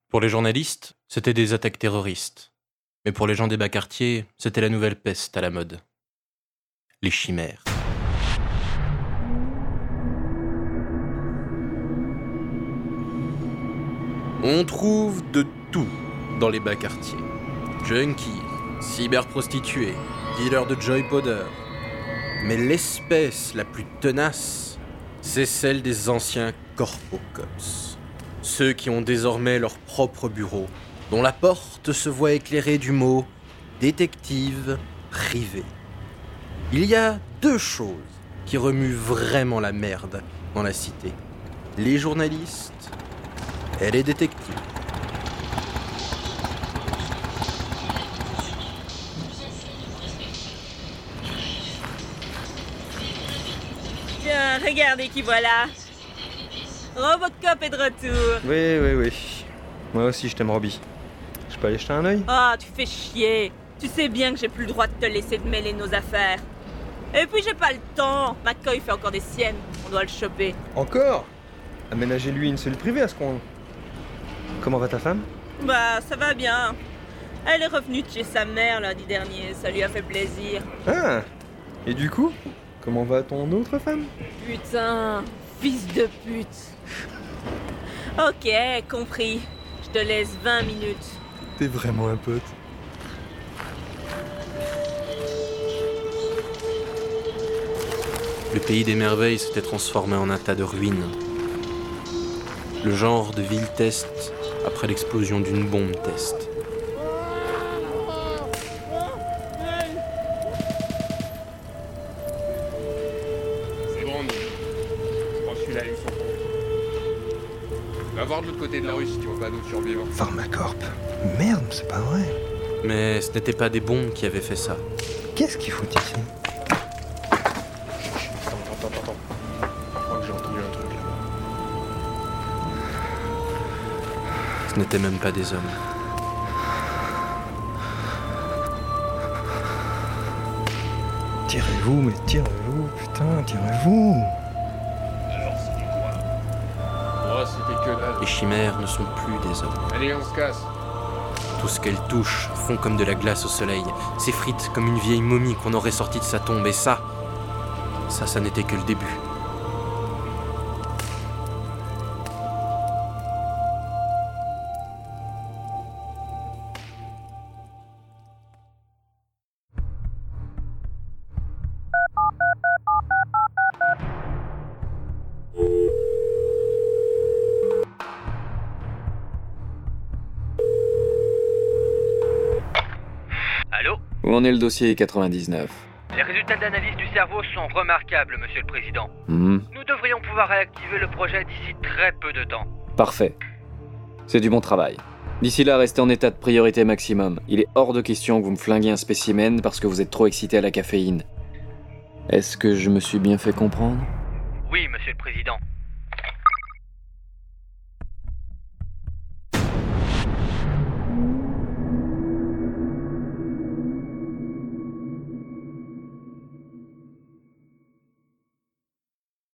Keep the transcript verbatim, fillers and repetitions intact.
Pour les journalistes, c'était des attaques terroristes. Mais pour les gens des bas quartiers, c'était la nouvelle peste à la mode. Les chimères. On trouve de tout dans les bas quartiers. Junkies, cyberprostituées, dealers de joy powder. Mais l'espèce la plus tenace, c'est celle des anciens corpo-cops. Ceux qui ont désormais leur propre bureau, dont la porte se voit éclairée du mot « détective privé ». Il y a deux choses qui remuent vraiment la merde dans la cité. Les journalistes et les détectives. Tiens, regardez qui voilà. Robocop est de retour. Oui, oui, oui. Moi aussi, je t'aime, Robbie. Je peux aller jeter un œil ? Ah, tu fais chier. Tu sais bien que j'ai plus le droit de te laisser te mêler de nos affaires. Et puis j'ai pas le temps. McCoy fait encore des siennes. On doit le choper. Encore ? Aménagez-lui une cellule privée à ce coin. Comment va ta femme ? Bah, ça va bien. Elle est revenue de chez sa mère lundi dernier. Ça lui a fait plaisir. Ah ! Et du coup, comment va ton autre femme ? Putain, fils de pute. Ok, compris. Je te laisse vingt minutes. T'es vraiment un pote. Le pays des merveilles s'était transformé en un tas de ruines. Le genre de ville test après l'explosion d'une bombe test. C'est bon, nous. Je pense que celui-là, ils sont bons. Va voir de l'autre côté de la rue si tu vois pas d'autres survivants. Pharmacorp. Merde, c'est pas vrai. Mais ce n'était pas des bombes qui avaient fait ça. Qu'est-ce qu'ils foutent ici ? Attends, attends, attends, attends. Je crois que j'ai entendu un truc là-bas. Ce n'étaient même pas des hommes. Tirez-vous, mais tirez-vous, putain, tirez-vous. Alors, c'était quoi ? Oh, c'était que dalle. Les chimères ne sont plus des hommes. Allez, on se casse. Tout ce qu'elles touchent fond comme de la glace au soleil, s'effritent comme une vieille momie qu'on aurait sortie de sa tombe. Et ça, ça, ça n'était que le début. Allô ? Où en est le dossier quatre-vingt-dix-neuf ? Les résultats d'analyse du cerveau sont remarquables, monsieur le président. Hmm, Nous devrions pouvoir réactiver le projet d'ici très peu de temps. parfait. C'est du bon travail. D'ici là, restez en état de priorité maximum. Il est hors de question que vous me flinguiez un spécimen parce que vous êtes trop excité à la caféine. Est-ce que je me suis bien fait comprendre ? Oui, monsieur le président.